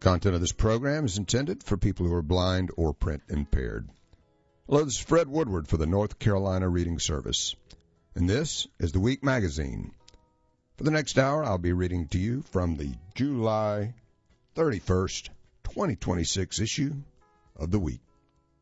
Content of this program is intended for people who are blind or print impaired. Hello, this is Fred Woodward for the North Carolina Reading Service, and this is the Week Magazine. For the next hour, I'll be reading to you from the July 31st, 2026 issue of the Week.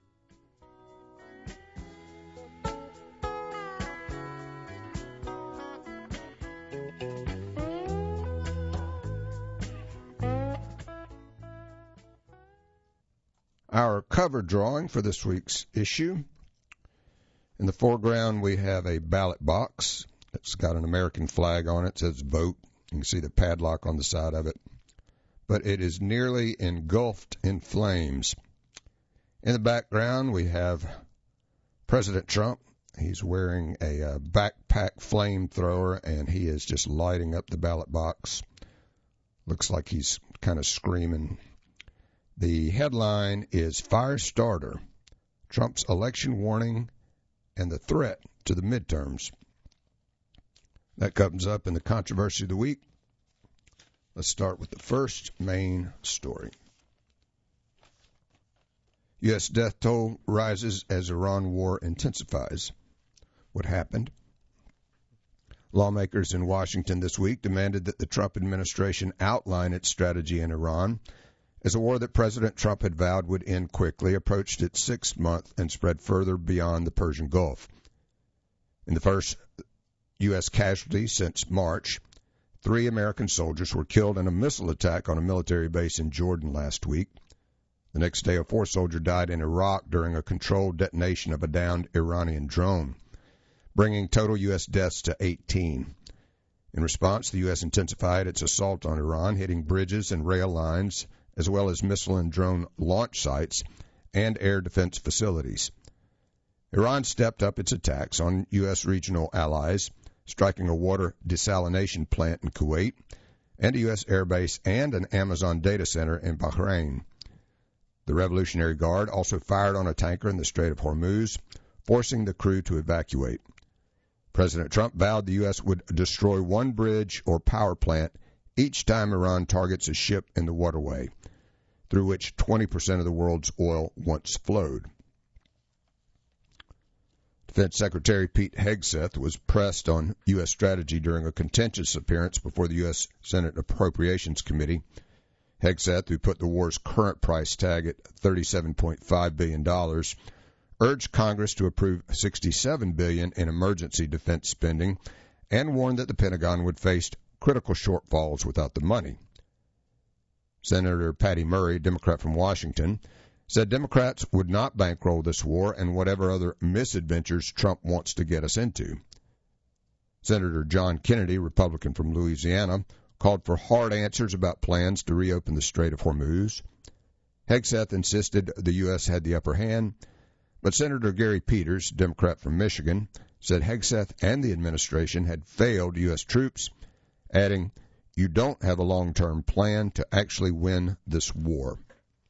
Our cover drawing for this week's issue. In the foreground, we have a ballot box. It's got an American flag on it. It says vote. You can see the padlock on the side of it. But it is nearly engulfed in flames. In the background, we have President Trump. He's wearing a backpack flamethrower, and he is just lighting up the ballot box. Looks like he's kind of screaming. The headline is Fire Starter, Trump's election warning and the threat to the midterms. That comes up in the controversy of the week. Let's start with the first main story. U.S. death toll rises as Iran war intensifies. What happened? Lawmakers in Washington this week demanded that the Trump administration outline its strategy in Iran as a war that President Trump had vowed would end quickly approached its sixth month and spread further beyond the Persian Gulf. In the first U.S. casualty since March, 3 American soldiers were killed in a missile attack on a military base in Jordan last week. The next day, a 4th soldier died in Iraq during a controlled detonation of a downed Iranian drone, bringing total U.S. deaths to 18. In response, the U.S. intensified its assault on Iran, hitting bridges and rail lines, as well as missile and drone launch sites and air defense facilities. Iran stepped up its attacks on U.S. regional allies, striking a water desalination plant in Kuwait, and a U.S. airbase and an Amazon data center in Bahrain. The Revolutionary Guard also fired on a tanker in the Strait of Hormuz, forcing the crew to evacuate. President Trump vowed the U.S. would destroy one bridge or power plant each time Iran targets a ship in the waterway, through which 20% of the world's oil once flowed. Defense Secretary Pete Hegseth was pressed on U.S. strategy during a contentious appearance before the U.S. Senate Appropriations Committee. Hegseth, who put the war's current price tag at $37.5 billion, urged Congress to approve $67 billion in emergency defense spending and warned that the Pentagon would face critical shortfalls without the money. Senator Patty Murray, Democrat from Washington, said Democrats would not bankroll this war and whatever other misadventures Trump wants to get us into. Senator John Kennedy, Republican from Louisiana, called for hard answers about plans to reopen the Strait of Hormuz. Hegseth insisted the U.S. had the upper hand, but Senator Gary Peters, Democrat from Michigan, said Hegseth and the administration had failed U.S. troops, adding, "You don't have a long-term plan to actually win this war."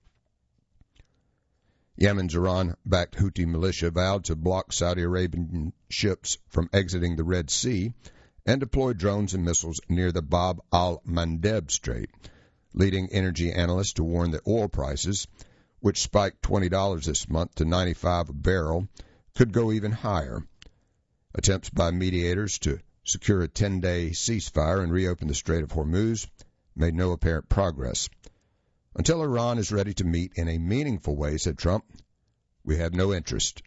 Yemen's Iran-backed Houthi militia vowed to block Saudi Arabian ships from exiting the Red Sea and deploy drones and missiles near the Bab al-Mandeb Strait, leading energy analysts to warn that oil prices, which spiked $20 this month to $95 a barrel, could go even higher. Attempts by mediators to secure a 10-day ceasefire and reopen the Strait of Hormuz made no apparent progress. Until Iran is ready to meet in a meaningful way, said Trump, we have no interest.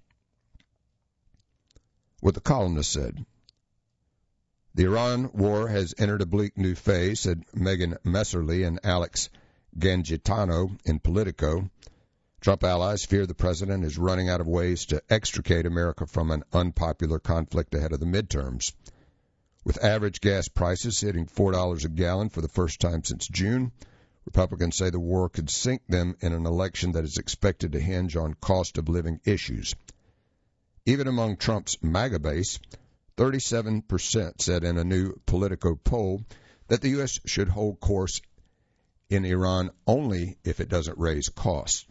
What the columnist said. The Iran war has entered a bleak new phase, said Megan Messerly and Alex Gangitano in Politico. Trump allies fear the president is running out of ways to extricate America from an unpopular conflict ahead of the midterms. With average gas prices hitting $4 a gallon for the first time since June, Republicans say the war could sink them in an election that is expected to hinge on cost of living issues. Even among Trump's MAGA base, 37% said in a new Politico poll that the U.S. should hold course in Iran only if it doesn't raise costs.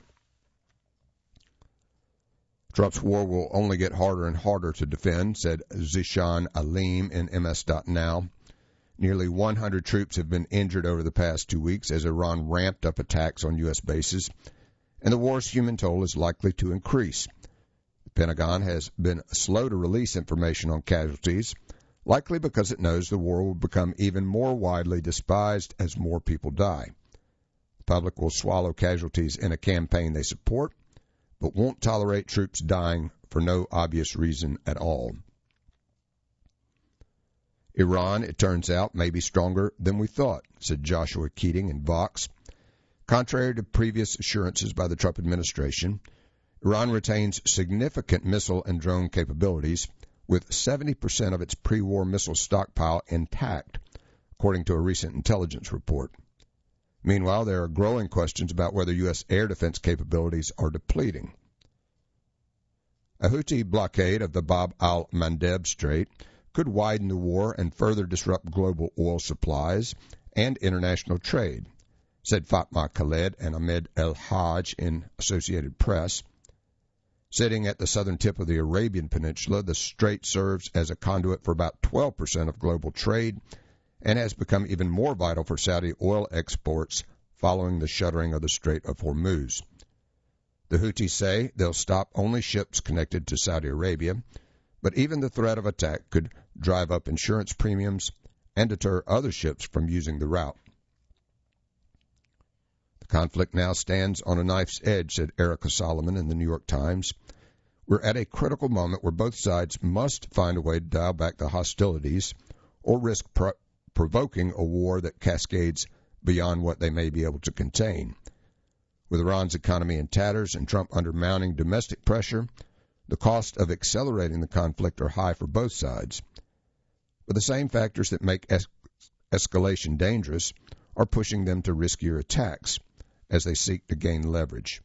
Trump's war will only get harder and harder to defend, said Zishan Alim in MS.Now. Nearly 100 troops have been injured over the past 2 weeks as Iran ramped up attacks on U.S. bases, and the war's human toll is likely to increase. The Pentagon has been slow to release information on casualties, likely because it knows the war will become even more widely despised as more people die. The public will swallow casualties in a campaign they support, but won't tolerate troops dying for no obvious reason at all. Iran, it turns out, may be stronger than we thought, said Joshua Keating in Vox. Contrary to previous assurances by the Trump administration, Iran retains significant missile and drone capabilities, with 70% of its pre-war missile stockpile intact, according to a recent intelligence report. Meanwhile, there are growing questions about whether U.S. air defense capabilities are depleting. A Houthi blockade of the Bab al-Mandeb Strait could widen the war and further disrupt global oil supplies and international trade, said Fatma Khaled and Ahmed El-Hajj in Associated Press. Sitting at the southern tip of the Arabian Peninsula, the strait serves as a conduit for about 12% of global trade and has become even more vital for Saudi oil exports following the shuttering of the Strait of Hormuz. The Houthis say they'll stop only ships connected to Saudi Arabia, but even the threat of attack could drive up insurance premiums and deter other ships from using the route. The conflict now stands on a knife's edge, said Erica Solomon in the New York Times. We're at a critical moment where both sides must find a way to dial back the hostilities or risk provoking a war that cascades beyond what they may be able to contain. With Iran's economy in tatters and Trump under mounting domestic pressure, the cost of accelerating the conflict are high for both sides. But the same factors that make escalation dangerous are pushing them to riskier attacks as they seek to gain leverage.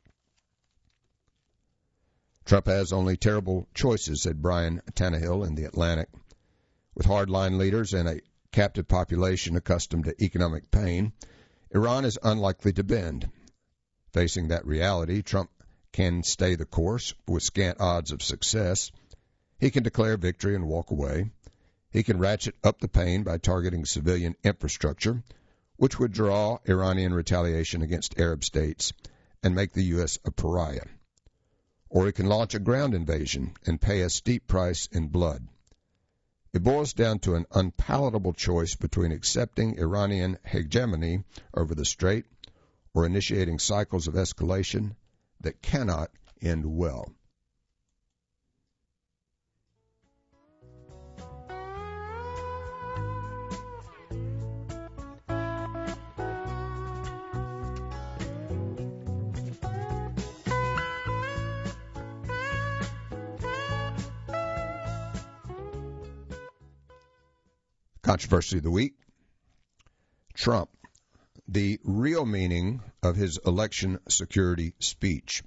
Trump has only terrible choices, said Brian Tannehill in The Atlantic. With hardline leaders and a captive population accustomed to economic pain, Iran is unlikely to bend. Facing that reality, Trump can stay the course with scant odds of success. He can declare victory and walk away. He can ratchet up the pain by targeting civilian infrastructure, which would draw Iranian retaliation against Arab states and make the U.S. a pariah. Or he can launch a ground invasion and pay a steep price in blood. It boils down to an unpalatable choice between accepting Iranian hegemony over the strait or initiating cycles of escalation that cannot end well. Controversy of the week. Trump, the real meaning of his election security speech.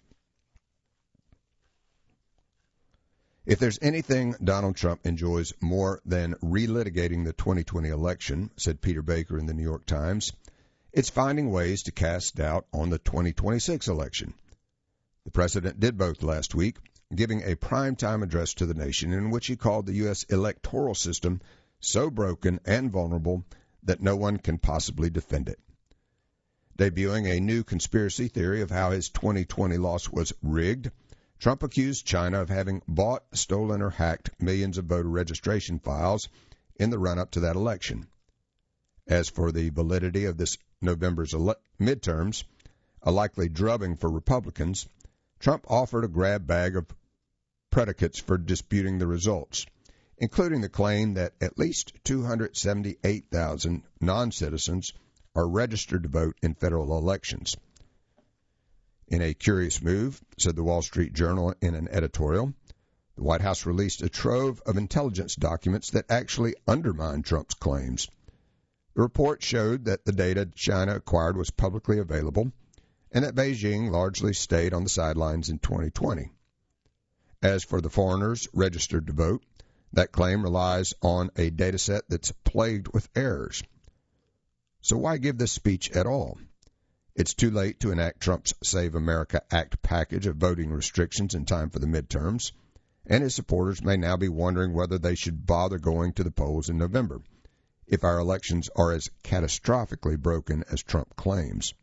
If there's anything Donald Trump enjoys more than relitigating the 2020 election, said Peter Baker in the New York Times, it's finding ways to cast doubt on the 2026 election. The president did both last week, giving a primetime address to the nation in which he called the U.S. electoral system so broken and vulnerable that no one can possibly defend it. Debuting a new conspiracy theory of how his 2020 loss was rigged, Trump accused China of having bought, stolen, or hacked millions of voter registration files in the run-up to that election. As for the validity of this November's midterms, a likely drubbing for Republicans, Trump offered a grab bag of predicates for disputing the results, including the claim that at least 278,000 non-citizens are registered to vote in federal elections. In a curious move, said the Wall Street Journal in an editorial, the White House released a trove of intelligence documents that actually undermined Trump's claims. The report showed that the data China acquired was publicly available and that Beijing largely stayed on the sidelines in 2020. As for the foreigners registered to vote, that claim relies on a data set that's plagued with errors. So why give this speech at all? It's too late to enact Trump's Save America Act package of voting restrictions in time for the midterms, and his supporters may now be wondering whether they should bother going to the polls in November. if our elections are as catastrophically broken as Trump claims.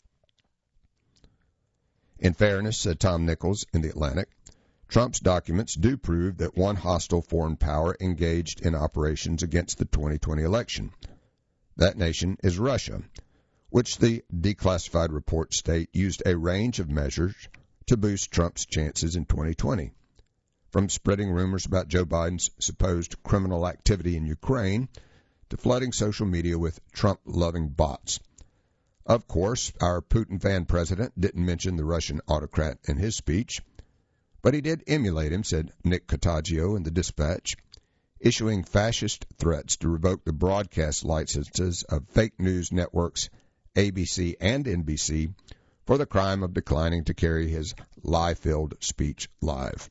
In fairness, said Tom Nichols in The Atlantic, Trump's documents do prove that one hostile foreign power engaged in operations against the 2020 election. That nation is Russia, which the declassified reports state used a range of measures to boost Trump's chances in 2020, from spreading rumors about Joe Biden's supposed criminal activity in Ukraine to flooding social media with Trump-loving bots. Of course, our Putin-fan president didn't mention the Russian autocrat in his speech, but he did emulate him, said Nick Cottagio in the Dispatch, issuing fascist threats to revoke the broadcast licenses of fake news networks ABC and NBC for the crime of declining to carry his lie-filled speech live.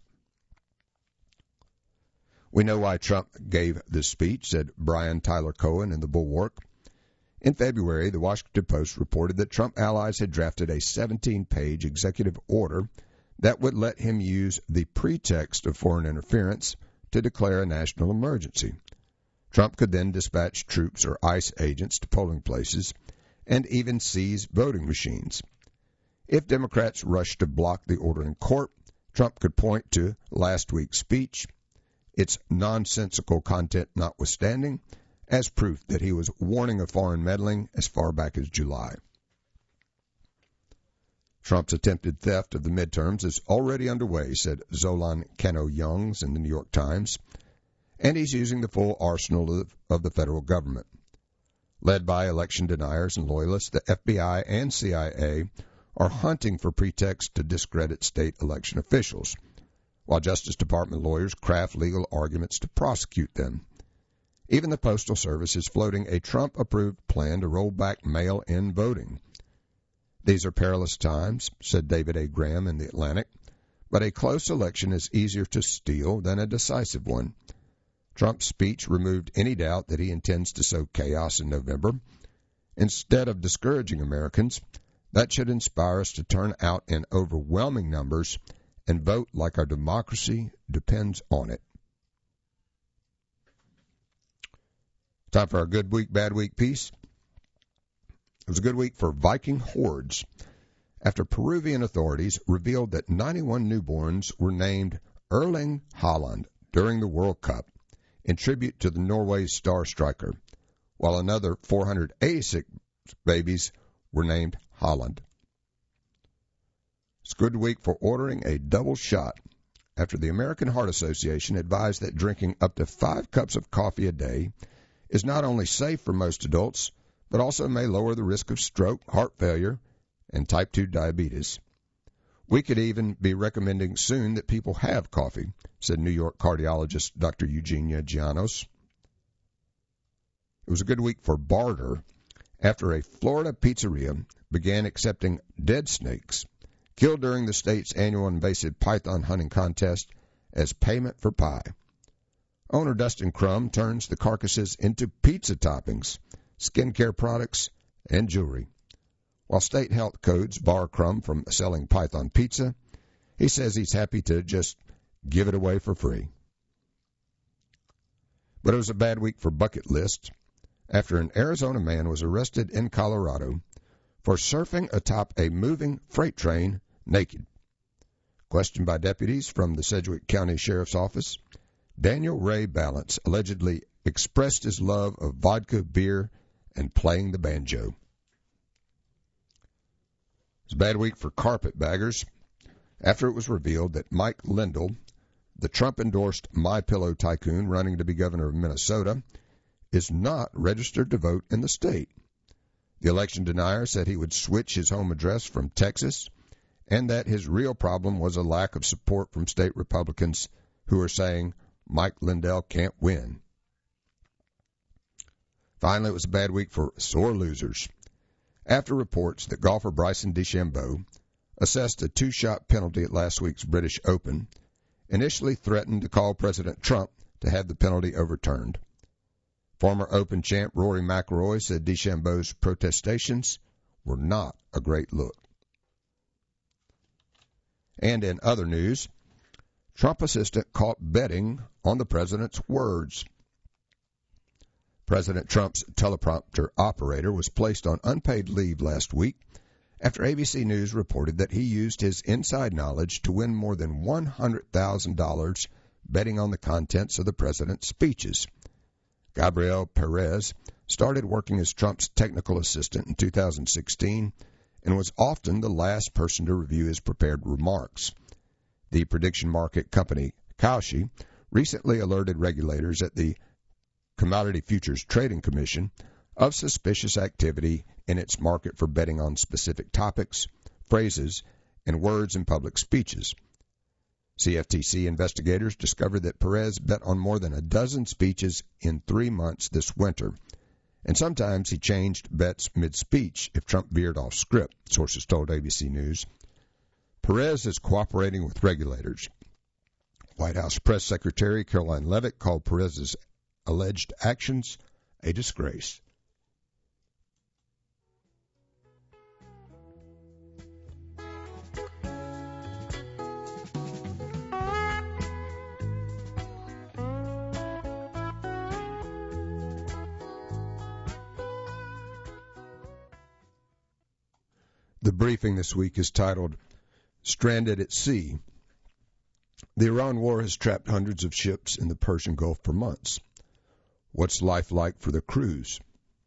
We know why Trump gave this speech, said Brian Tyler Cohen in The Bulwark. In February, the Washington Post reported that Trump allies had drafted a 17-page executive order that would let him use the pretext of foreign interference to declare a national emergency. Trump could then dispatch troops or ICE agents to polling places and even seize voting machines. If Democrats rushed to block the order in court, Trump could point to last week's speech, its nonsensical content notwithstanding, as proof that he was warning of foreign meddling as far back as July. Trump's attempted theft of the midterms is already underway, said Zolan Kano-Youngs in the New York Times, and he's using the full arsenal of the federal government. Led by election deniers and loyalists, the FBI and CIA are hunting for pretexts to discredit state election officials, while Justice Department lawyers craft legal arguments to prosecute them. Even the Postal Service is floating a Trump-approved plan to roll back mail-in voting. These are perilous times, said David A. Graham in The Atlantic, but a close election is easier to steal than a decisive one. Trump's speech removed any doubt that he intends to sow chaos in November. Instead of discouraging Americans, that should inspire us to turn out in overwhelming numbers and vote like our democracy depends on it. Time for our good week, bad week piece. It was a good week for Viking hordes after Peruvian authorities revealed that 91 newborns were named Erling Haaland during the World Cup in tribute to the Norway star striker, while another 486 babies were named Haaland. It's a good week for ordering a double shot after the American Heart Association advised that drinking up to 5 cups of coffee a day is not only safe for most adults, but also may lower the risk of stroke, heart failure, and type 2 diabetes. We could even be recommending soon that people have coffee, said New York cardiologist Dr. Eugenia Gianos. It was a good week for barter after a Florida pizzeria began accepting dead snakes killed during the state's annual invasive python hunting contest as payment for pie. Owner Dustin Crum turns the carcasses into pizza toppings, skincare products, and jewelry. While state health codes bar Crum from selling python pizza, he says he's happy to just give it away for free. But it was a bad week for bucket lists after an Arizona man was arrested in Colorado for surfing atop a moving freight train naked. Questioned by deputies from the Sedgwick County Sheriff's Office, Daniel Ray Balance allegedly expressed his love of vodka, beer, and playing the banjo. It's a bad week for carpetbaggers after it was revealed that Mike Lindell, the Trump-endorsed MyPillow tycoon running to be governor of Minnesota, is not registered to vote in the state. The election denier said he would switch his home address from Texas and that his real problem was a lack of support from state Republicans who are saying Mike Lindell can't win. Finally, it was a bad week for sore losers after reports that golfer Bryson DeChambeau, assessed a 2-shot penalty at last week's British Open, initially threatened to call President Trump to have the penalty overturned. Former Open champ Rory McIlroy said DeChambeau's protestations were not a great look. And in other news, Trump assistant caught betting on the president's words. President Trump's teleprompter operator was placed on unpaid leave last week after ABC News reported that he used his inside knowledge to win more than $100,000 betting on the contents of the president's speeches. Gabriel Perez started working as Trump's technical assistant in 2016 and was often the last person to review his prepared remarks. The prediction market company Kalshi recently alerted regulators at the Commodity Futures Trading Commission of suspicious activity in its market for betting on specific topics, phrases, and words in public speeches. CFTC investigators discovered that Perez bet on more than a dozen speeches in 3 months this winter, and sometimes he changed bets mid-speech if Trump veered off script, sources told ABC News. Perez is cooperating with regulators. White House Press Secretary Caroline Leavitt called Perez's alleged actions a disgrace. The briefing this week is titled, Stranded at Sea. The Iran war has trapped hundreds of ships in the Persian Gulf for months. What's life like for the crews?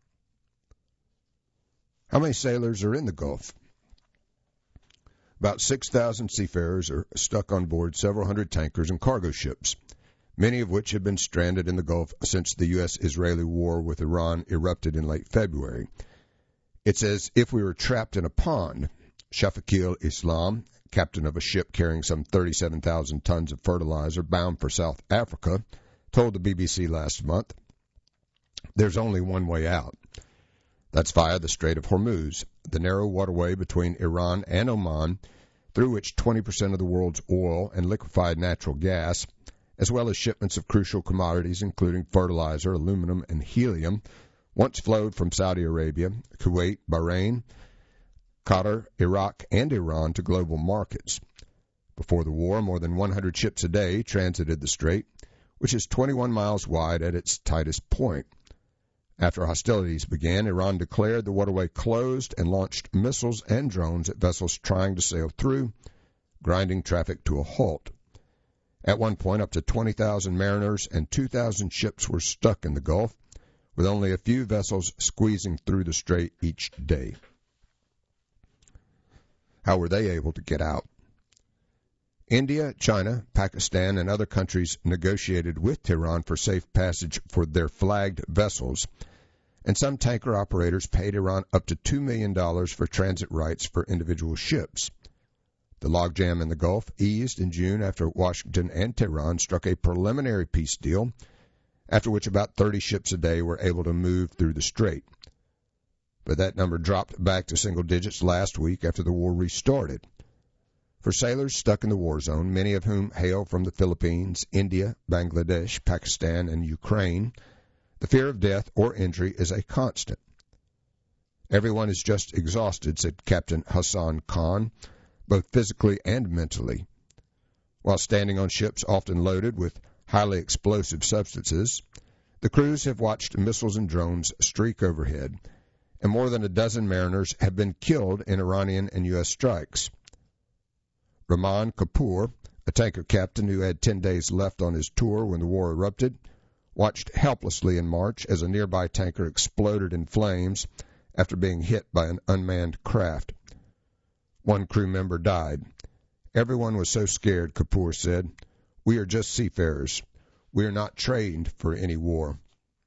How many sailors are in the Gulf? About 6,000 seafarers are stuck on board several hundred tankers and cargo ships, many of which have been stranded in the Gulf since the U.S.-Israeli war with Iran erupted in late February. It's as if we were trapped in a pond. Shafakil Islam, captain of a ship carrying some 37,000 tons of fertilizer bound for South Africa, told the BBC last month, there's only one way out. That's via the Strait of Hormuz, the narrow waterway between Iran and Oman, through which 20% of the world's oil and liquefied natural gas, as well as shipments of crucial commodities including fertilizer, aluminum, and helium, once flowed from Saudi Arabia, Kuwait, Bahrain, Qatar, Iraq, and Iran to global markets. Before the war, more than 100 ships a day transited the strait, which is 21 miles wide at its tightest point. After hostilities began, Iran declared the waterway closed and launched missiles and drones at vessels trying to sail through, grinding traffic to a halt. At one point, up to 20,000 mariners and 2,000 ships were stuck in the Gulf, with only a few vessels squeezing through the strait each day. How were they able to get out? India, China, Pakistan, and other countries negotiated with Tehran for safe passage for their flagged vessels, and some tanker operators paid Iran up to $2 million for transit rights for individual ships. The logjam in the Gulf eased in June after Washington and Tehran struck a preliminary peace deal, after which about 30 ships a day were able to move through the strait. But that number dropped back to single digits last week after the war restarted. For sailors stuck in the war zone, many of whom hail from the Philippines, India, Bangladesh, Pakistan, and Ukraine, the fear of death or injury is a constant. Everyone is just exhausted, said Captain Hassan Khan, both physically and mentally. While standing on ships often loaded with highly explosive substances, the crews have watched missiles and drones streak overhead, and more than a dozen mariners have been killed in Iranian and U.S. strikes. Rahman Kapoor, a tanker captain who had 10 days left on his tour when the war erupted, watched helplessly in March as a nearby tanker exploded in flames after being hit by an unmanned craft. One crew member died. Everyone was so scared, Kapoor said. We are just seafarers. We are not trained for any war.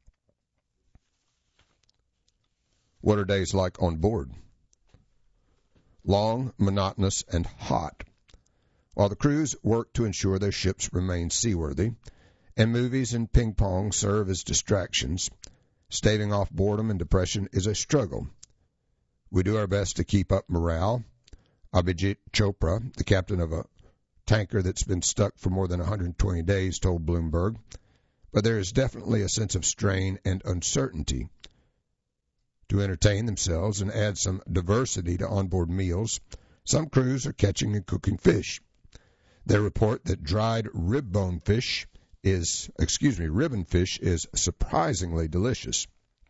What are days like on board? Long, monotonous, and hot. While the crews work to ensure their ships remain seaworthy, and movies and ping pong serve as distractions, staving off boredom and depression is a struggle. We do our best to keep up morale. Abhijit Chopra, the captain of a tanker that's been stuck for more than 120 days, told Bloomberg, but there is definitely a sense of strain and uncertainty. To entertain themselves and add some diversity to onboard meals, some crews are catching and cooking fish. They report that dried rib bone fish is surprisingly delicious.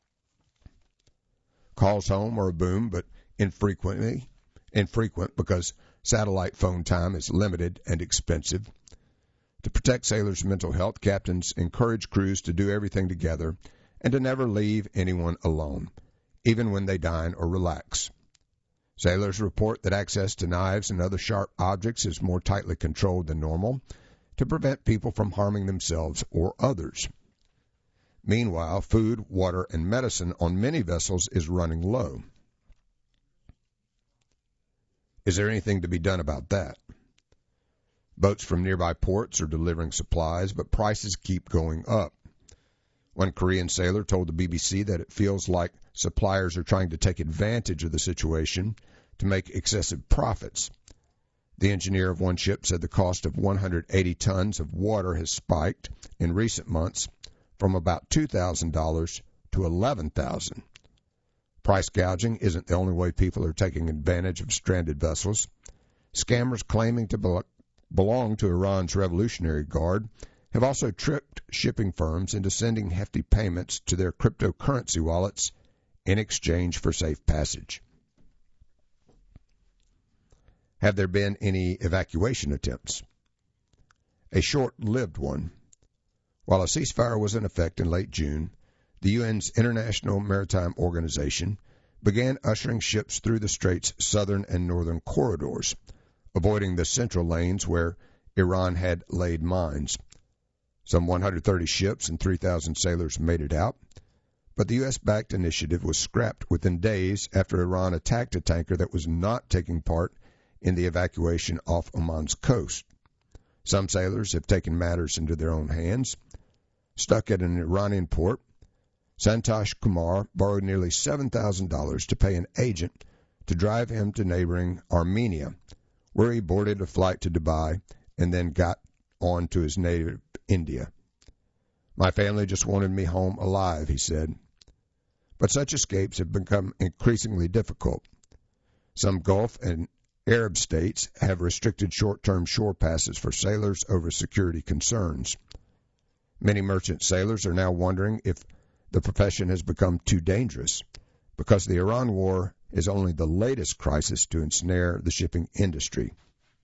Calls home are a boom, but infrequent because satellite phone time is limited and expensive. To protect sailors' mental health, captains encourage crews to do everything together and to never leave anyone alone, even when they dine or relax. Sailors report that access to knives and other sharp objects is more tightly controlled than normal to prevent people from harming themselves or others. Meanwhile, food, water, and medicine on many vessels is running low. Is there anything to be done about that? Boats from nearby ports are delivering supplies, but prices keep going up. One Korean sailor told the BBC that it feels like suppliers are trying to take advantage of the situation to make excessive profits. The engineer of one ship said the cost of 180 tons of water has spiked in recent months from about $2,000 to $11,000. Price gouging isn't the only way people are taking advantage of stranded vessels. Scammers claiming to belong to Iran's Revolutionary Guard have also tricked shipping firms into sending hefty payments to their cryptocurrency wallets in exchange for safe passage. Have there been any evacuation attempts? A short-lived one. While a ceasefire was in effect in late June, the UN's International Maritime Organization began ushering ships through the strait's southern and northern corridors, avoiding the central lanes where Iran had laid mines. Some 130 ships and 3,000 sailors made it out, but the U.S.-backed initiative was scrapped within days after Iran attacked a tanker that was not taking part in the evacuation off Oman's coast. Some sailors have taken matters into their own hands. Stuck at an Iranian port, Santosh Kumar borrowed nearly $7,000 to pay an agent to drive him to neighboring Armenia, where he boarded a flight to Dubai and then got on to his native India. My family just wanted me home alive, he said. But such escapes have become increasingly difficult. Some Gulf and Arab states have restricted short-term shore passes for sailors over security concerns. Many merchant sailors are now wondering if the profession has become too dangerous, because the Iran war is only the latest crisis to ensnare the shipping industry.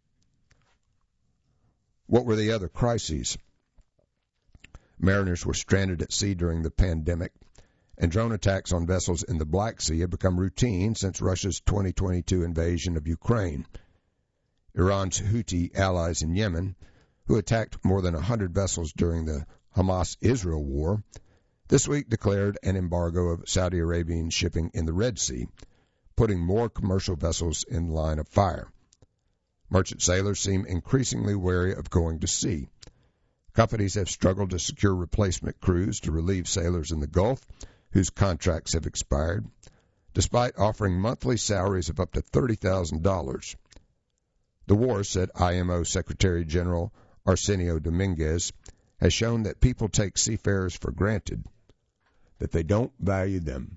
What were the other crises? Mariners were stranded at sea during the pandemic, and drone attacks on vessels in the Black Sea have become routine since Russia's 2022 invasion of Ukraine. Iran's Houthi allies in Yemen, who attacked more than 100 vessels during the Hamas-Israel war, this week declared an embargo of Saudi Arabian shipping in the Red Sea, putting more commercial vessels in line of fire. Merchant sailors seem increasingly wary of going to sea. Companies have struggled to secure replacement crews to relieve sailors in the Gulf whose contracts have expired, despite offering monthly salaries of up to $30,000. The war, said IMO Secretary General Arsenio Dominguez, has shown that people take seafarers for granted, that they don't value them.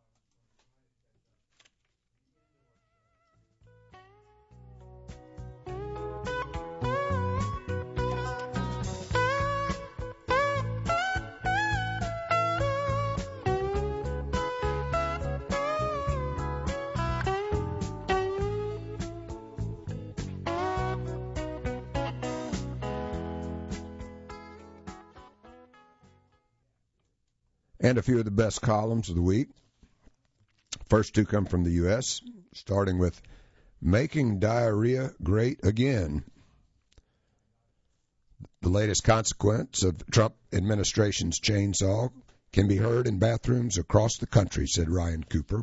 And a few of the best columns of the week. First two come from the U.S., starting with Making Diarrhea Great Again. The latest consequence of Trump administration's chainsaw can be heard in bathrooms across the country, said Ryan Cooper.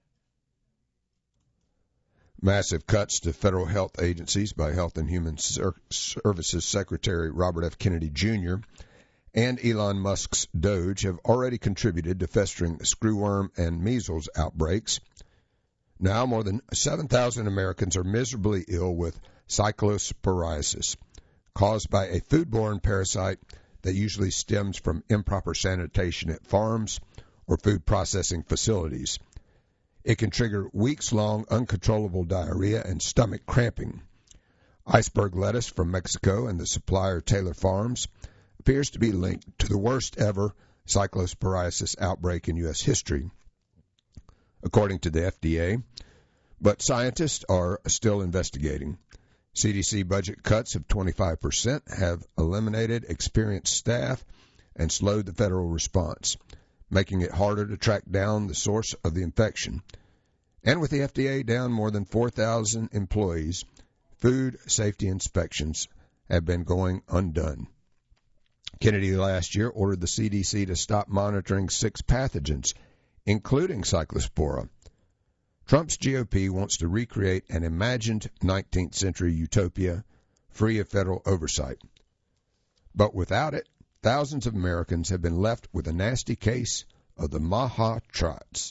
Massive cuts to federal health agencies by Health and Human Services Secretary Robert F. Kennedy, Jr., and Elon Musk's Doge have already contributed to festering screwworm and measles outbreaks. Now more than 7,000 Americans are miserably ill with cyclosporiasis, caused by a foodborne parasite that usually stems from improper sanitation at farms or food processing facilities. It can trigger weeks-long uncontrollable diarrhea and stomach cramping. Iceberg lettuce from Mexico and the supplier Taylor Farms appears to be linked to the worst ever cyclosporiasis outbreak in U.S. history, according to the FDA. But scientists are still investigating. CDC budget cuts of 25% have eliminated experienced staff and slowed the federal response, making it harder to track down the source of the infection. And with the FDA down more than 4,000 employees, food safety inspections have been going undone. Kennedy last year ordered the CDC to stop monitoring 6 pathogens, including Cyclospora. Trump's GOP wants to recreate an imagined 19th century utopia free of federal oversight. But without it, thousands of Americans have been left with a nasty case of the Maha Trots.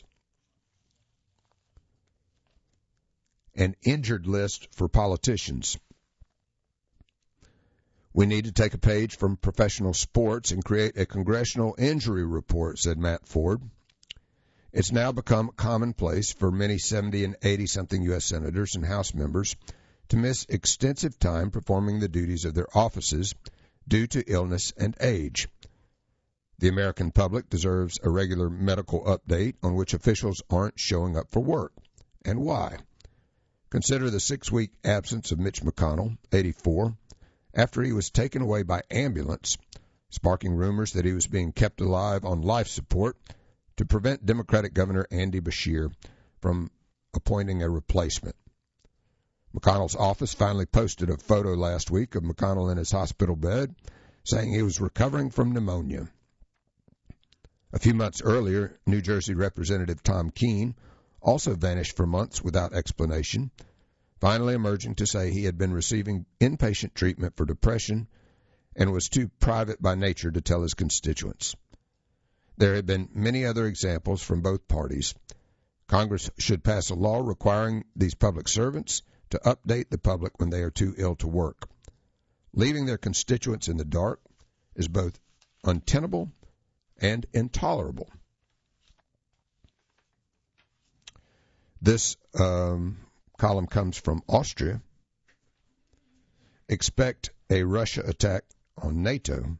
An injured list for politicians. We need to take a page from professional sports and create a congressional injury report, said Matt Ford. It's now become commonplace for many 70 and 80-something U.S. senators and House members to miss extensive time performing the duties of their offices due to illness and age. The American public deserves a regular medical update on which officials aren't showing up for work and why. Consider the 6-week absence of Mitch McConnell, 84, after he was taken away by ambulance, sparking rumors that he was being kept alive on life support to prevent Democratic Governor Andy Beshear from appointing a replacement. McConnell's office finally posted a photo last week of McConnell in his hospital bed, saying he was recovering from pneumonia. A few months earlier, New Jersey Representative Tom Keene also vanished for months without explanation, finally emerging to say he had been receiving inpatient treatment for depression and was too private by nature to tell his constituents. There have been many other examples from both parties. Congress should pass a law requiring these public servants to update the public when they are too ill to work. Leaving their constituents in the dark is both untenable and intolerable. This column comes from Austria. Expect a Russia attack on NATO.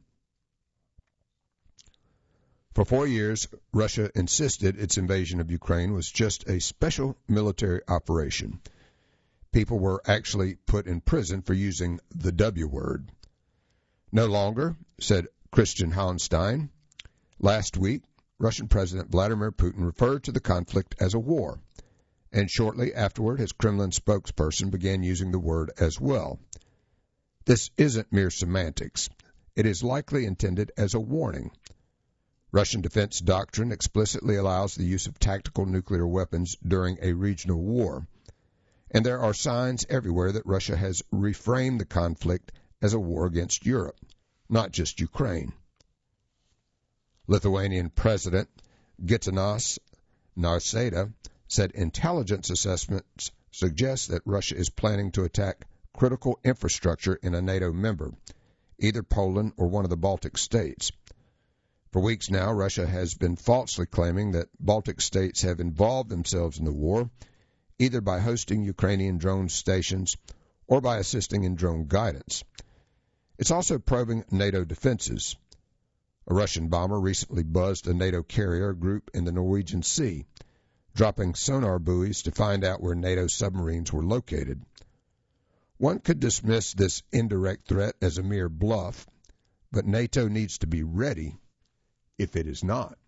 For 4 years, Russia insisted its invasion of Ukraine was just a special military operation. People were actually put in prison for using the W word. No longer, said Christian Hauenstein. Last week, Russian President Vladimir Putin referred to the conflict as a war, and shortly afterward his Kremlin spokesperson began using the word as well. This isn't mere semantics. It is likely intended as a warning. Russian defense doctrine explicitly allows the use of tactical nuclear weapons during a regional war, and there are signs everywhere that Russia has reframed the conflict as a war against Europe, not just Ukraine. Lithuanian President Gitanas Nausėda said intelligence assessments suggest that Russia is planning to attack critical infrastructure in a NATO member, either Poland or one of the Baltic states. For weeks now, Russia has been falsely claiming that Baltic states have involved themselves in the war, either by hosting Ukrainian drone stations or by assisting in drone guidance. It's also probing NATO defenses. A Russian bomber recently buzzed a NATO carrier group in the Norwegian Sea, dropping sonar buoys to find out where NATO submarines were located. One could dismiss this indirect threat as a mere bluff, but NATO needs to be ready if it is not.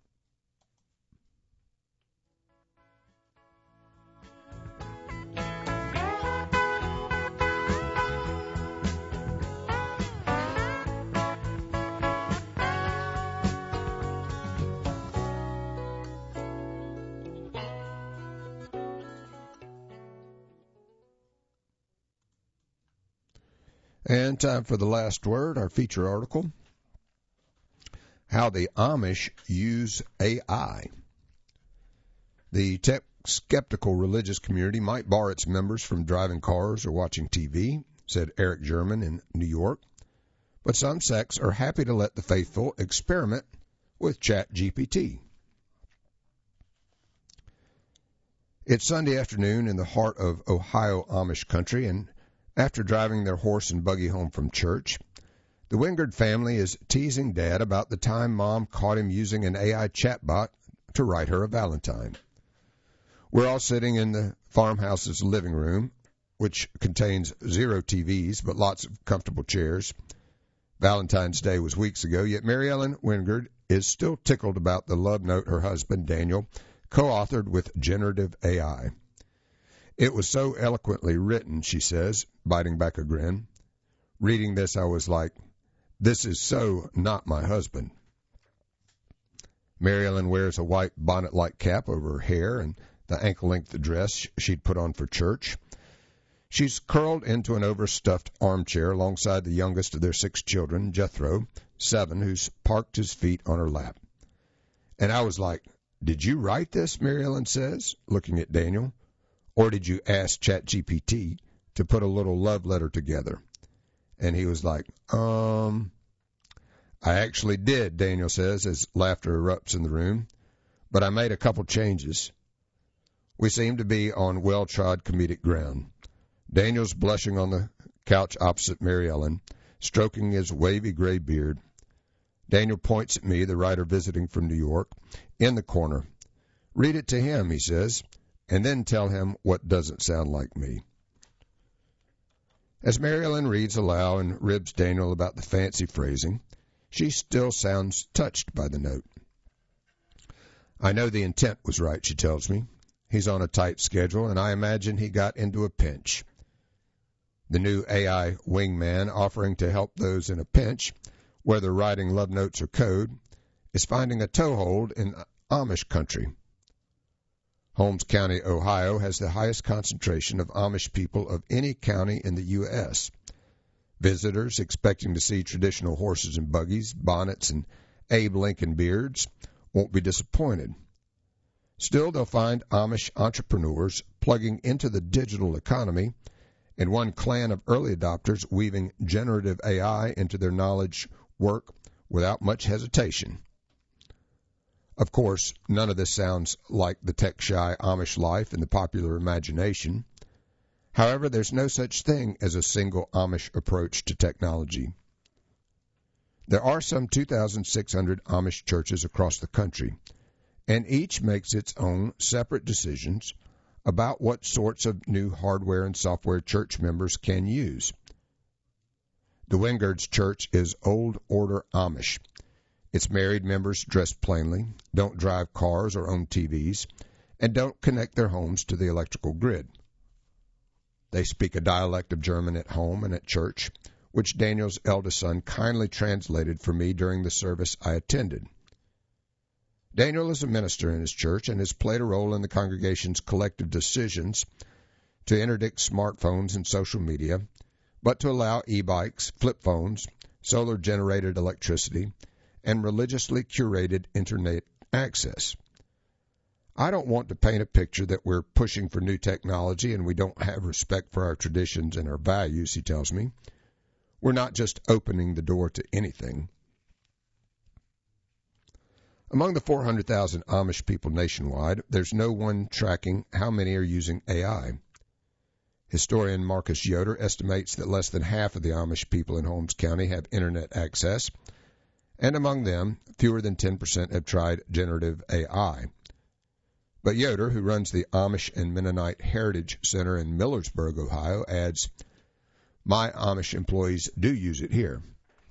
And time for the last word, our feature article, How the Amish Use AI. The tech-skeptical religious community might bar its members from driving cars or watching TV, said Eric German in New York. But some sects are happy to let the faithful experiment with ChatGPT. It's Sunday afternoon in the heart of Ohio Amish country, and after driving their horse and buggy home from church, The Wingard family is teasing Dad about the time Mom caught him using an AI chatbot to write her a Valentine. We're all sitting in the farmhouse's living room, which contains 0 TVs but lots of comfortable chairs. Valentine's Day was weeks ago, yet Mary Ellen Wingard is still tickled about the love note her husband, Daniel, co-authored with generative AI. It was so eloquently written, she says, biting back a grin. Reading this, I was like, this is so not my husband. Mary Ellen wears a white bonnet-like cap over her hair and the ankle-length dress she'd put on for church. She's curled into an overstuffed armchair alongside the youngest of their 6 children, Jethro, 7, who's parked his feet on her lap. And I was like, did you write this, Mary Ellen says, looking at Daniel, or did you ask ChatGPT to put a little love letter together? And he was like, I actually did, Daniel says, as laughter erupts in the room, but I made a couple changes. We seem to be on well-trod comedic ground. Daniel's blushing on the couch opposite Mary Ellen, stroking his wavy gray beard. Daniel points at me, the writer visiting from New York, in the corner. Read it to him, he says, and then tell him what doesn't sound like me. As Mary Ellen reads aloud and ribs Daniel about the fancy phrasing, she still sounds touched by the note. I know the intent was right, she tells me. He's on a tight schedule, and I imagine he got into a pinch. The new AI wingman offering to help those in a pinch, whether writing love notes or code, is finding a toehold in Amish country. Holmes County, Ohio, has the highest concentration of Amish people of any county in the U.S. Visitors expecting to see traditional horses and buggies, bonnets, and Abe Lincoln beards won't be disappointed. Still, they'll find Amish entrepreneurs plugging into the digital economy and one clan of early adopters weaving generative AI into their knowledge work without much hesitation. Of course, none of this sounds like the tech-shy Amish life in the popular imagination. However, there's no such thing as a single Amish approach to technology. There are some 2,600 Amish churches across the country, and each makes its own separate decisions about what sorts of new hardware and software church members can use. The Wingards Church is Old Order Amish. Its married members dress plainly, don't drive cars or own TVs, and don't connect their homes to the electrical grid. They speak a dialect of German at home and at church, which Daniel's eldest son kindly translated for me during the service I attended. Daniel is a minister in his church and has played a role in the congregation's collective decisions to interdict smartphones and social media, but to allow e-bikes, flip phones, solar-generated electricity, and religiously curated internet access. I don't want to paint a picture that we're pushing for new technology and we don't have respect for our traditions and our values, he tells me. We're not just opening the door to anything. Among the 400,000 Amish people nationwide, there's no one tracking how many are using AI. Historian Marcus Yoder estimates that less than half of the Amish people in Holmes County have internet access, and among them, fewer than 10% have tried generative AI. But Yoder, who runs the Amish and Mennonite Heritage Center in Millersburg, Ohio, adds, "My Amish employees do use it here."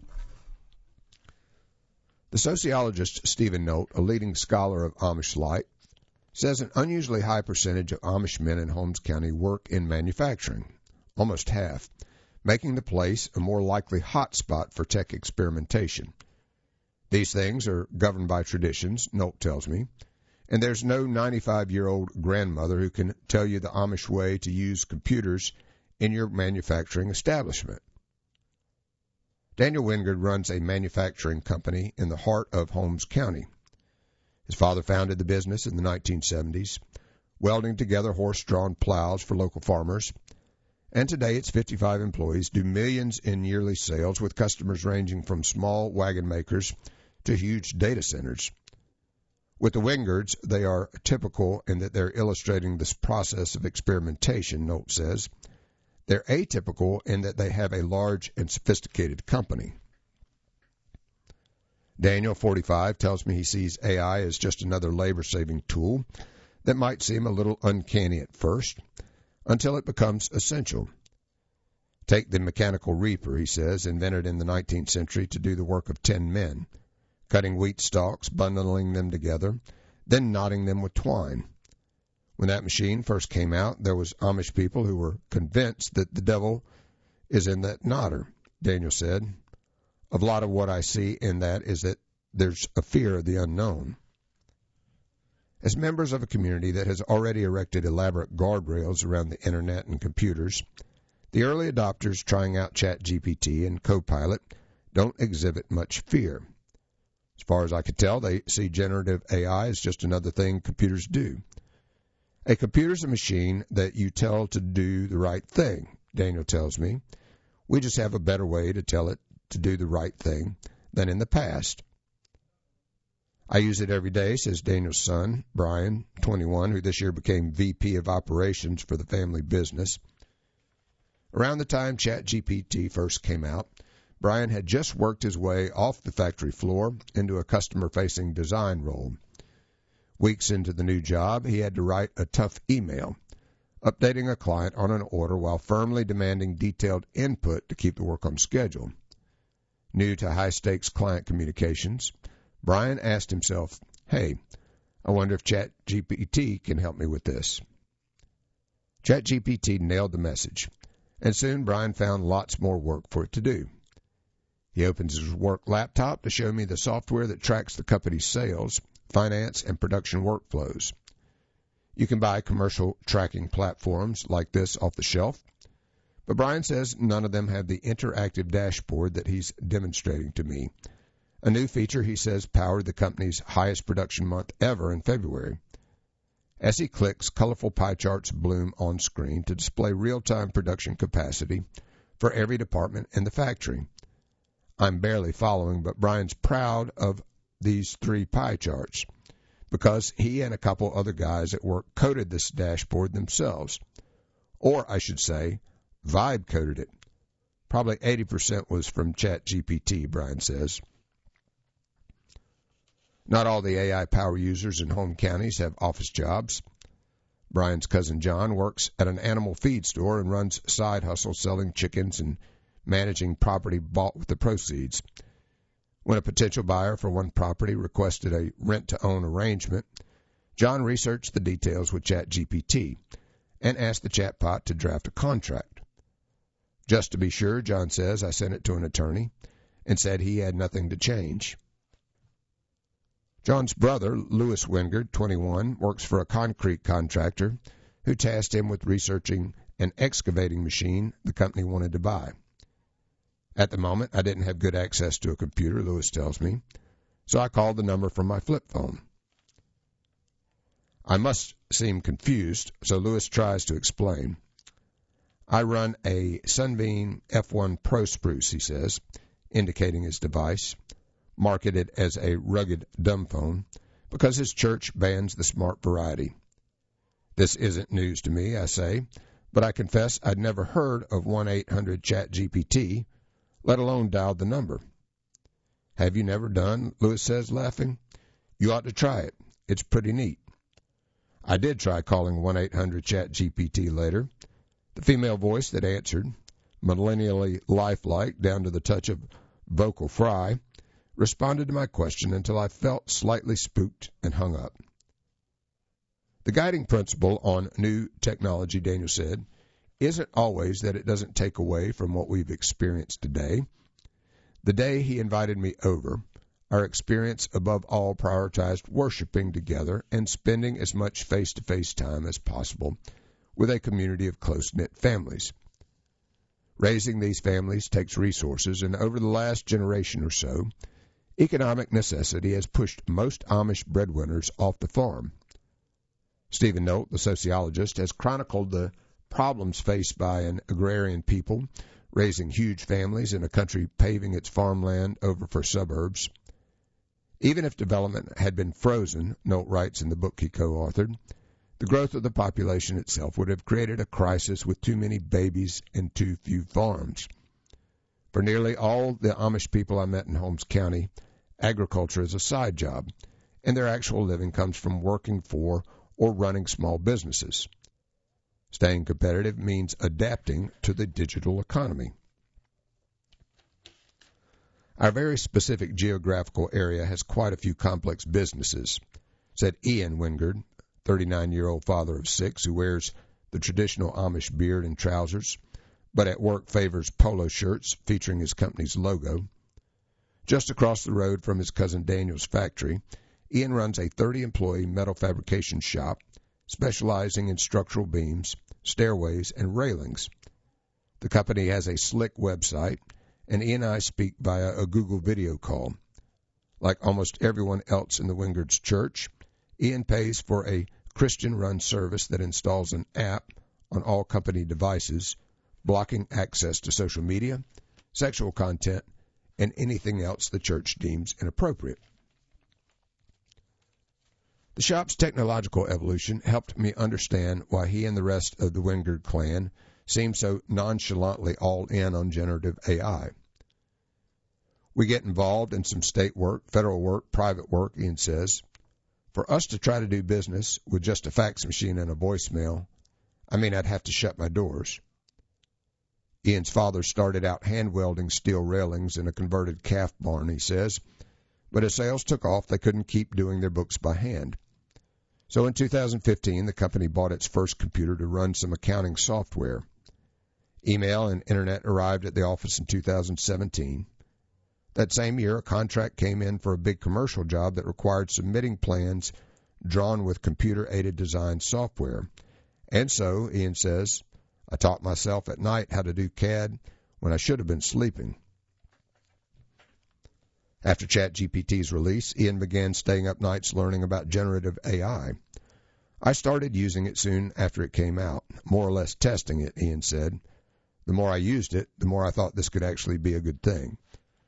The sociologist Stephen Nolt, a leading scholar of Amish life, says an unusually high percentage of Amish men in Holmes County work in manufacturing, almost half, making the place a more likely hotspot for tech experimentation. These things are governed by traditions, Nolt tells me, and there's no 95-year-old grandmother who can tell you the Amish way to use computers in your manufacturing establishment. Daniel Wingard runs a manufacturing company in the heart of Holmes County. His father founded the business in the 1970s, welding together horse-drawn plows for local farmers, and today its 55 employees do millions in yearly sales with customers ranging from small wagon makers to huge data centers. With the Wingards, they are typical in that they're illustrating this process of experimentation, Nolt says. They're atypical in that they have a large and sophisticated company. Daniel, 45, tells me he sees AI as just another labor-saving tool that might seem a little uncanny at first, until it becomes essential. Take the mechanical reaper, he says, invented in the 19th century to do the work of 10 men, cutting wheat stalks, bundling them together, then knotting them with twine. When that machine first came out, there was Amish people who were convinced that the devil is in that knotter, Daniel said. A lot of what I see in that is that there's a fear of the unknown. As members of a community that has already erected elaborate guardrails around the Internet and computers, the early adopters trying out ChatGPT and Copilot don't exhibit much fear. As far as I could tell, they see generative AI as just another thing computers do. A computer's a machine that you tell to do the right thing, Daniel tells me. We just have a better way to tell it to do the right thing than in the past. I use it every day, says Daniel's son, Brian, 21, who this year became VP of Operations for the family business. Around the time ChatGPT first came out, Brian had just worked his way off the factory floor into a customer-facing design role. Weeks into the new job, he had to write a tough email, updating a client on an order while firmly demanding detailed input to keep the work on schedule. New to high-stakes client communications, Brian asked himself, hey, I wonder if ChatGPT can help me with this. ChatGPT nailed the message, and soon Brian found lots more work for it to do. He opens his work laptop to show me the software that tracks the company's sales, finance, and production workflows. You can buy commercial tracking platforms like this off the shelf, but Brian says none of them have the interactive dashboard that he's demonstrating to me. A new feature, he says, powered the company's highest production month ever in February. As he clicks, colorful pie charts bloom on screen to display real-time production capacity for every department in the factory. I'm barely following, but Brian's proud of these 3 pie charts because he and a couple other guys at work coded this dashboard themselves. Or, I should say, vibe coded it. Probably 80% was from ChatGPT, Brian says. Not all the AI power users in home counties have office jobs. Brian's cousin John works at an animal feed store and runs side hustles selling chickens and managing property bought with the proceeds. When a potential buyer for one property requested a rent-to-own arrangement, John researched the details with ChatGPT and asked the chatbot to draft a contract. Just to be sure, John says, I sent it to an attorney and said he had nothing to change. John's brother, Louis Wingard, 21, works for a concrete contractor who tasked him with researching an excavating machine the company wanted to buy. At the moment, I didn't have good access to a computer, Louis tells me, so I called the number from my flip phone. I must seem confused, so Louis tries to explain. I run a Sunbeam F1 Pro Spruce, he says, indicating his device, marketed as a rugged dumb phone, because his church bans the smart variety. This isn't news to me, I say, but I confess I'd never heard of 1-800-CHAT-GPT, let alone dialed the number. Have you never done? Louis says, laughing. You ought to try it. It's pretty neat. I did try calling 1-800-CHAT-GPT later. The female voice that answered, millennially lifelike down to the touch of vocal fry, responded to my question until I felt slightly spooked and hung up. The guiding principle on new technology, Daniel said, isn't always that it doesn't take away from what we've experienced today. The day he invited me over, our experience above all prioritized worshiping together and spending as much face-to-face time as possible with a community of close-knit families. Raising these families takes resources, and over the last generation or so, economic necessity has pushed most Amish breadwinners off the farm. Stephen Nolt, the sociologist, has chronicled the problems faced by an agrarian people raising huge families in a country paving its farmland over for suburbs. Even if development had been frozen, Nolt writes in the book he co-authored, the growth of the population itself would have created a crisis with too many babies and too few farms. For nearly all the Amish people I met in Holmes County, agriculture is a side job, and their actual living comes from working for or running small businesses. Staying competitive means adapting to the digital economy. Our very specific geographical area has quite a few complex businesses, said Ian Wingard, 39-year-old father of 6 who wears the traditional Amish beard and trousers, but at work favors polo shirts featuring his company's logo. Just across the road from his cousin Daniel's factory, Ian runs a 30-employee metal fabrication shop specializing in structural beams, stairways, and railings. The company has a slick website, and Ian and I speak via a Google video call. Like almost everyone else in the Wingards Church, Ian pays for a Christian-run service that installs an app on all company devices, blocking access to social media, sexual content, and anything else the church deems inappropriate. The shop's technological evolution helped me understand why he and the rest of the Wingard clan seem so nonchalantly all in on generative AI. We get involved in some state work, federal work, private work, Ian says. For us to try to do business with just a fax machine and a voicemail, I'd have to shut my doors. Ian's father started out hand-welding steel railings in a converted calf barn, he says, but as sales took off, they couldn't keep doing their books by hand. So in 2015, the company bought its first computer to run some accounting software. Email and internet arrived at the office in 2017. That same year, a contract came in for a big commercial job that required submitting plans drawn with computer-aided design software. And so, Ian says, I taught myself at night how to do CAD when I should have been sleeping. After ChatGPT's release, Ian began staying up nights learning about generative AI. I started using it soon after it came out, more or less testing it, Ian said. The more I used it, the more I thought this could actually be a good thing.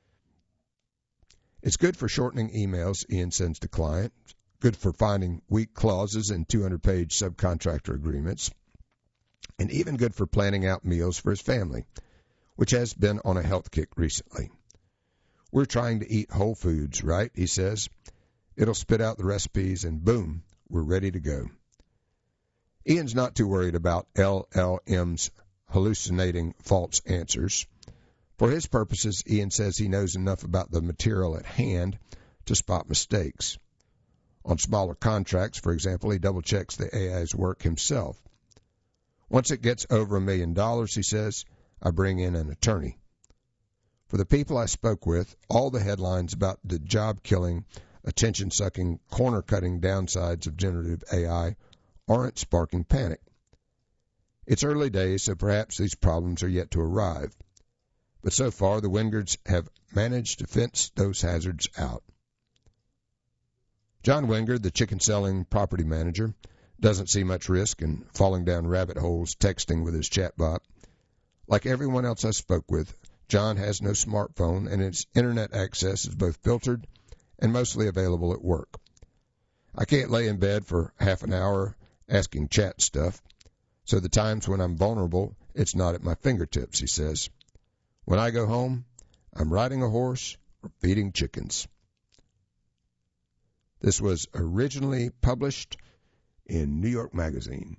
It's good for shortening emails Ian sends to clients, good for finding weak clauses in 200-page subcontractor agreements, and even good for planning out meals for his family, which has been on a health kick recently. We're trying to eat whole foods, right? He says. It'll spit out the recipes and boom, we're ready to go. Ian's not too worried about LLM's hallucinating false answers. For his purposes, Ian says he knows enough about the material at hand to spot mistakes. On smaller contracts, for example, he double-checks the AI's work himself. Once it gets over $1 million, he says, I bring in an attorney. For the people I spoke with, all the headlines about the job-killing, attention-sucking, corner-cutting downsides of generative AI aren't sparking panic. It's early days, so perhaps these problems are yet to arrive. But so far, the Wingards have managed to fence those hazards out. John Wingard, the chicken-selling property manager, doesn't see much risk in falling down rabbit holes texting with his chatbot. Like everyone else I spoke with, John has no smartphone, and his internet access is both filtered and mostly available at work. I can't lay in bed for half an hour asking chat stuff, so the times when I'm vulnerable, it's not at my fingertips, he says. When I go home, I'm riding a horse or feeding chickens. This was originally published in New York Magazine.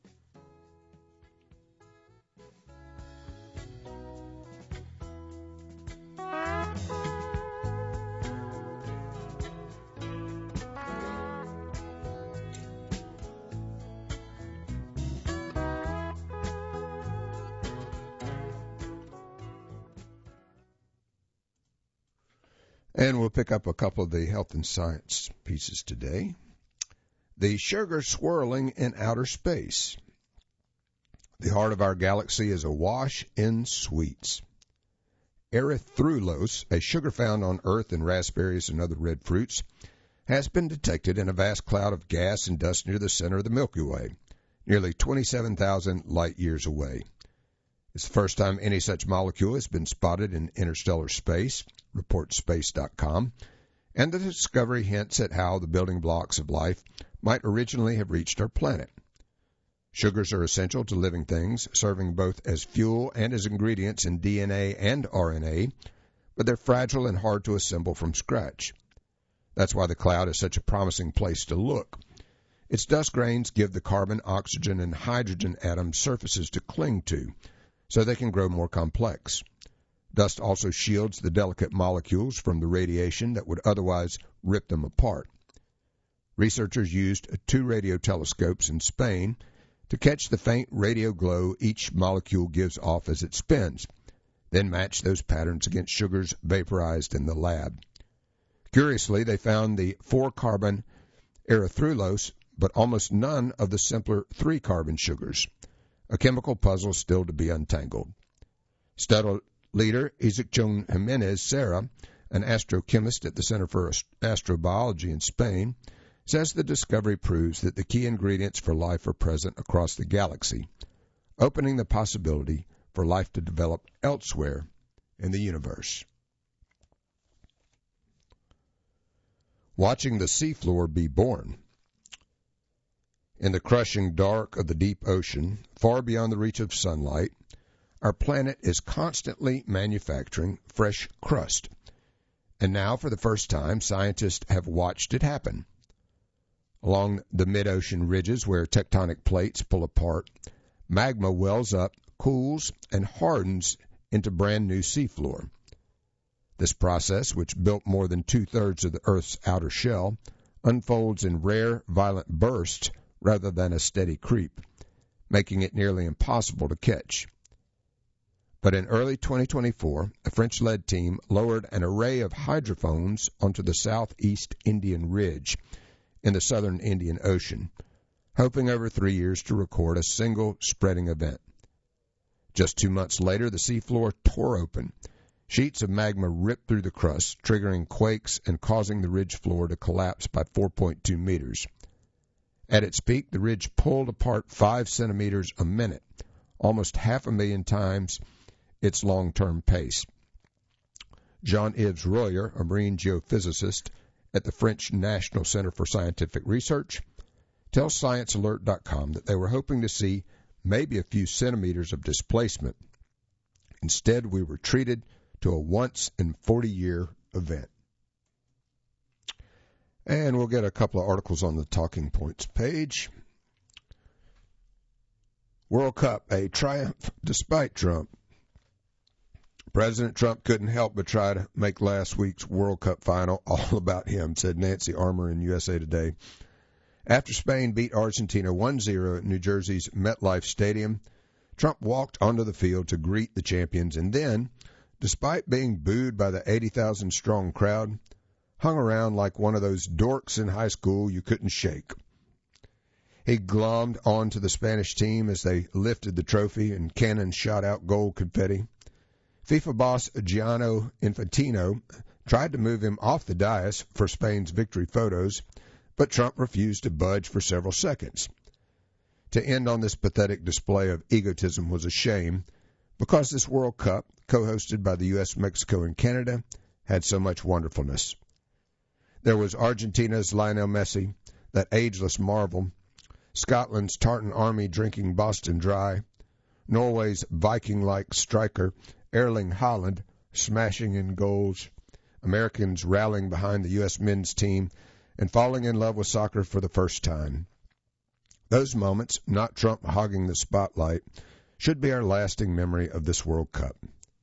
And we'll pick up a couple of the health and science pieces today. The sugar swirling in outer space. The heart of our galaxy is awash in sweets. Erythrulose, a sugar found on Earth in raspberries and other red fruits, has been detected in a vast cloud of gas and dust near the center of the Milky Way, nearly 27,000 light-years away. It's the first time any such molecule has been spotted in interstellar space, reports Space.com, and the discovery hints at how the building blocks of life might originally have reached our planet. Sugars are essential to living things, serving both as fuel and as ingredients in DNA and RNA, but they're fragile and hard to assemble from scratch. That's why the cloud is such a promising place to look. Its dust grains give the carbon, oxygen, and hydrogen atoms surfaces to cling to, so they can grow more complex. Dust also shields the delicate molecules from the radiation that would otherwise rip them apart. Researchers used 2 radio telescopes in Spain to catch the faint radio glow each molecule gives off as it spins, then match those patterns against sugars vaporized in the lab. Curiously, they found the 4-carbon erythrulose, but almost none of the simpler 3-carbon sugars, a chemical puzzle still to be untangled. Study leader Ezequiel Jimenez Serra, an astrochemist at the Center for Astrobiology in Spain, says the discovery proves that the key ingredients for life are present across the galaxy, opening the possibility for life to develop elsewhere in the universe. Watching the seafloor be born. In the crushing dark of the deep ocean, far beyond the reach of sunlight, our planet is constantly manufacturing fresh crust. And now, for the first time, scientists have watched it happen. Along the mid-ocean ridges where tectonic plates pull apart, magma wells up, cools, and hardens into brand-new seafloor. This process, which built more than 2/3 of the Earth's outer shell, unfolds in rare, violent bursts rather than a steady creep, making it nearly impossible to catch. But in early 2024, a French-led team lowered an array of hydrophones onto the southeast Indian Ridge in the southern Indian Ocean, hoping over 3 years to record a single spreading event. Just 2 months later, the seafloor tore open. Sheets of magma ripped through the crust, triggering quakes and causing the ridge floor to collapse by 4.2 meters. At its peak, the ridge pulled apart 5 centimeters a minute, almost 500,000 times its long-term pace. Jean-Yves Royer, a marine geophysicist at the French National Center for Scientific Research, tells ScienceAlert.com that they were hoping to see maybe a few centimeters of displacement. Instead, we were treated to a once-in-40-year event. And we'll get a couple of articles on the Talking Points page. World Cup, a triumph despite Trump. President Trump couldn't help but try to make last week's World Cup final all about him, said Nancy Armour in USA Today. After Spain beat Argentina 1-0 at New Jersey's MetLife Stadium, Trump walked onto the field to greet the champions and then, despite being booed by the 80,000-strong crowd, hung around like one of those dorks in high school you couldn't shake. He glommed onto the Spanish team as they lifted the trophy and cannons shot out gold confetti. FIFA boss Gianni Infantino tried to move him off the dais for Spain's victory photos, but Trump refused to budge for several seconds. To end on this pathetic display of egotism was a shame, because this World Cup, co-hosted by the U.S., Mexico, and Canada, had so much wonderfulness. There was Argentina's Lionel Messi, that ageless marvel, Scotland's Tartan Army drinking Boston Dry, Norway's Viking-like striker Erling Haaland smashing in goals, Americans rallying behind the U.S. men's team, and falling in love with soccer for the first time. Those moments, not Trump hogging the spotlight, should be our lasting memory of this World Cup.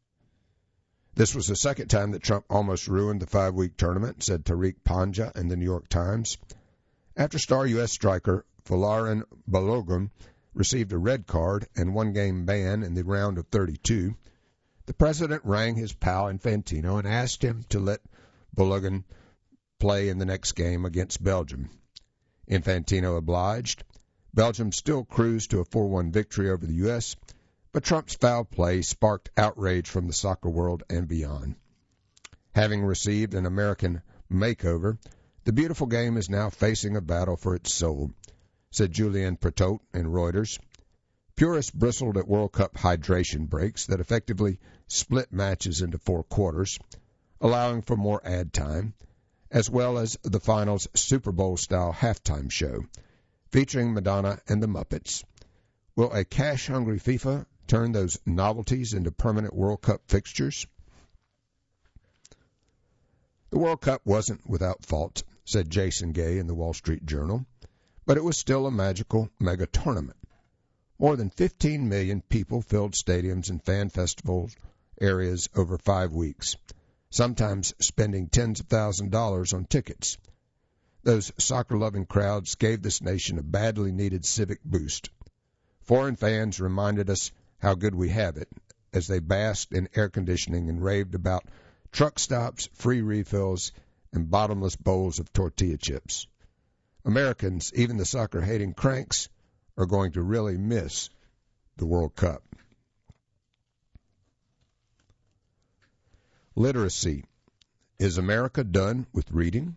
This was the second time that Trump almost ruined the 5-week tournament, said Tariq Panja in the New York Times. After star U.S. striker Folarin Balogun received a red card and one-game ban in the round of 32, the president rang his pal Infantino and asked him to let Balogun play in the next game against Belgium. Infantino obliged. Belgium still cruised to a 4-1 victory over the U.S., but Trump's foul play sparked outrage from the soccer world and beyond. Having received an American makeover, the beautiful game is now facing a battle for its soul, said Julien Pretot in Reuters. Purists bristled at World Cup hydration breaks that effectively split matches into 4 quarters, allowing for more ad time, as well as the final's Super Bowl-style halftime show, featuring Madonna and the Muppets. Will a cash-hungry FIFA turn those novelties into permanent World Cup fixtures? The World Cup wasn't without fault, said Jason Gay in the Wall Street Journal, but it was still a magical mega tournament. More than 15 million people filled stadiums and fan festival areas over 5 weeks, sometimes spending tens of thousands of dollars on tickets. Those soccer-loving crowds gave this nation a badly needed civic boost. Foreign fans reminded us how good we have it as they basked in air conditioning and raved about truck stops, free refills, and bottomless bowls of tortilla chips. Americans, even the soccer-hating cranks, are going to really miss the World Cup. Literacy. Is America done with reading?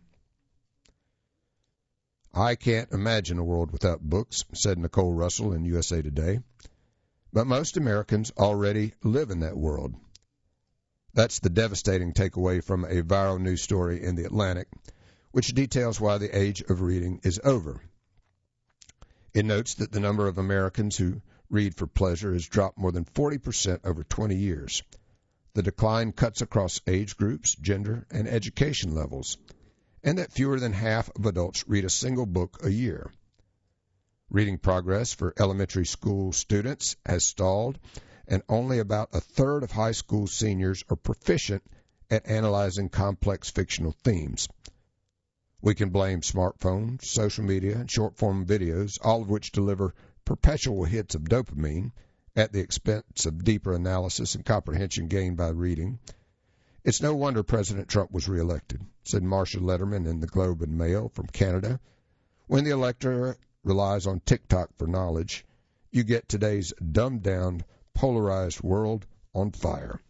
I can't imagine a world without books, said Nicole Russell in USA Today. But most Americans already live in that world. That's the devastating takeaway from a viral news story in The Atlantic, which details why the age of reading is over. It notes that the number of Americans who read for pleasure has dropped more than 40% over 20 years. The decline cuts across age groups, gender, and education levels, and that fewer than half of adults read a single book a year. Reading progress for elementary school students has stalled, and only about a third of high school seniors are proficient at analyzing complex fictional themes. We can blame smartphones, social media, and short-form videos, all of which deliver perpetual hits of dopamine at the expense of deeper analysis and comprehension gained by reading. It's no wonder President Trump was reelected, said Marcia Letterman in the Globe and Mail from Canada. When the electorate relies on TikTok for knowledge, you get today's dumbed-down, polarized world on fire.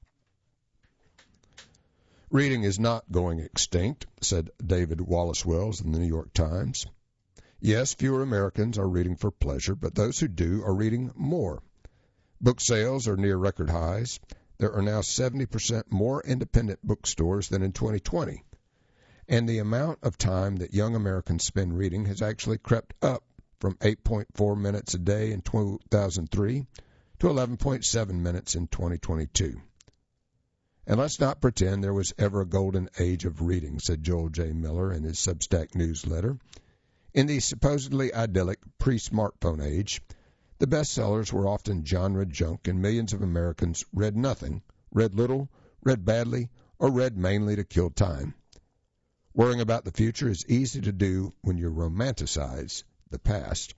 Reading is not going extinct, said David Wallace Wells in the New York Times. Yes, fewer Americans are reading for pleasure, but those who do are reading more. Book sales are near record highs. There are now 70% more independent bookstores than in 2020. And the amount of time that young Americans spend reading has actually crept up from 8.4 minutes a day in 2003 to 11.7 minutes in 2022. And let's not pretend there was ever a golden age of reading, said Joel J. Miller in his Substack newsletter. In the supposedly idyllic pre-smartphone age, the bestsellers were often genre junk, and millions of Americans read nothing, read little, read badly, or read mainly to kill time. Worrying about the future is easy to do when you romanticize the past.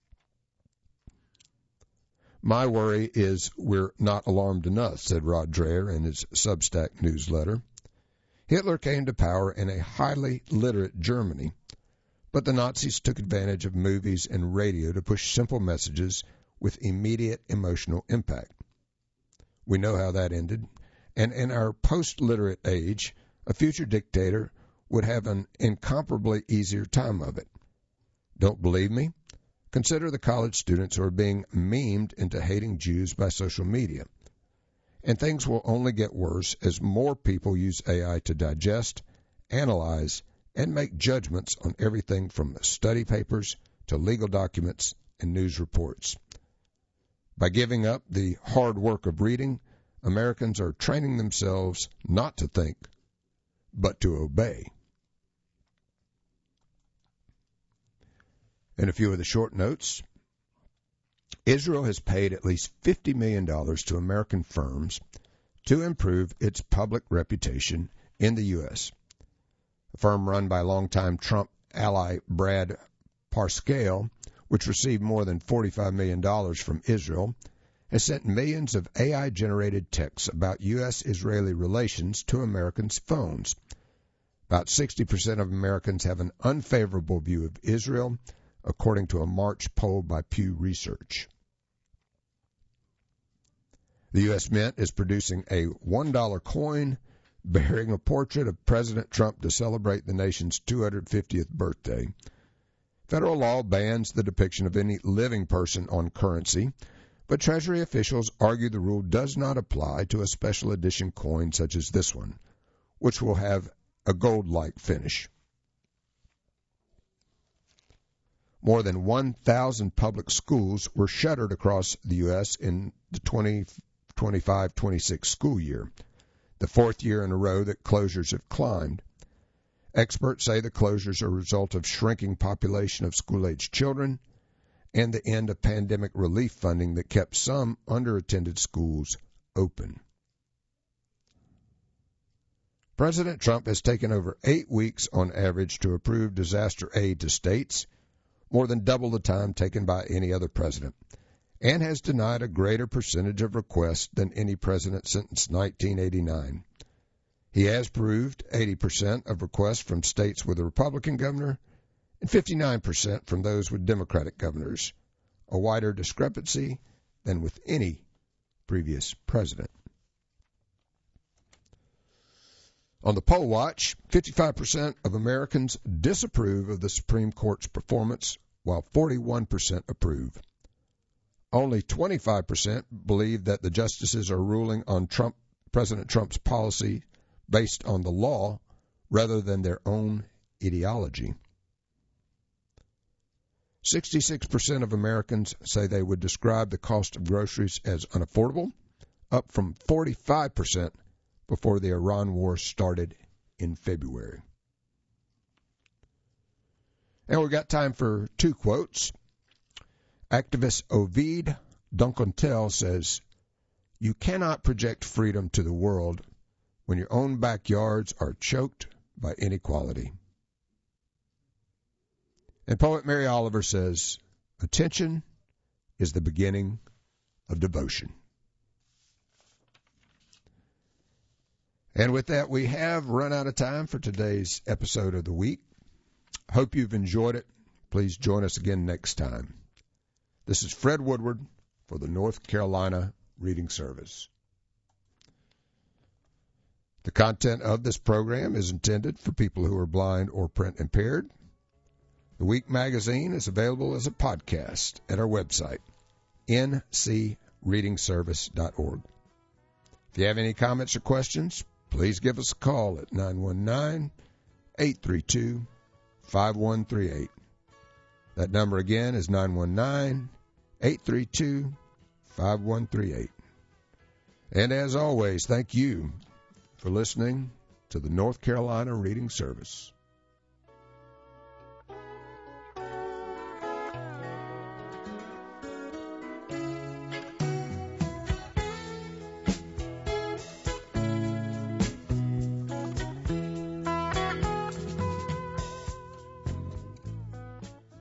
My worry is we're not alarmed enough, said Rod Dreher in his Substack newsletter. Hitler came to power in a highly literate Germany, but the Nazis took advantage of movies and radio to push simple messages with immediate emotional impact. We know how that ended, and in our post-literate age, a future dictator would have an incomparably easier time of it. Don't believe me? Consider the college students who are being memed into hating Jews by social media. And things will only get worse as more people use AI to digest, analyze, and make judgments on everything from study papers to legal documents and news reports. By giving up the hard work of reading, Americans are training themselves not to think, but to obey. And a few of the short notes. Israel has paid at least $50 million to American firms to improve its public reputation in the U.S. A firm run by longtime Trump ally Brad Parscale, which received more than $45 million from Israel, has sent millions of AI-generated texts about U.S.-Israeli relations to Americans' phones. About 60% of Americans have an unfavorable view of Israel, according to a March poll by Pew Research. The U.S. Mint is producing a $1 coin bearing a portrait of President Trump to celebrate the nation's 250th birthday. Federal law bans the depiction of any living person on currency, but Treasury officials argue the rule does not apply to a special edition coin such as this one, which will have a gold-like finish. More than 1,000 public schools were shuttered across the U.S. in the 2025-26 school year. the fourth year in a row that closures have climbed. Experts say the closures are a result of shrinking population of school-aged children and the end of pandemic relief funding that kept some underattended schools open. President Trump has taken over 8 weeks on average to approve disaster aid to states, more than double the time taken by any other president, and has denied a greater percentage of requests than any president since 1989. He has approved 80% of requests from states with a Republican governor and 59% from those with Democratic governors, a wider discrepancy than with any previous president. On the poll watch, 55% of Americans disapprove of the Supreme Court's performance, while 41% approve. Only 25% believe that the justices are ruling on President Trump's policy based on the law rather than their own ideology. 66% of Americans say they would describe the cost of groceries as unaffordable, up from 45% before the Iran war started in February. And we've got time for 2 quotes. Activist Ovid Duncantel says, "You cannot project freedom to the world when your own backyards are choked by inequality." And poet Mary Oliver says, "Attention is the beginning of devotion." And with that, we have run out of time for today's episode of the week. Hope you've enjoyed it. Please join us again next time. This is Fred Woodward for the North Carolina Reading Service. The content of this program is intended for people who are blind or print impaired. The Week magazine is available as a podcast at our website, ncreadingservice.org. If you have any comments or questions, please give us a call at 919-832-5138. That number again is 919-832-5138. And as always, thank you for listening to the North Carolina Reading Service.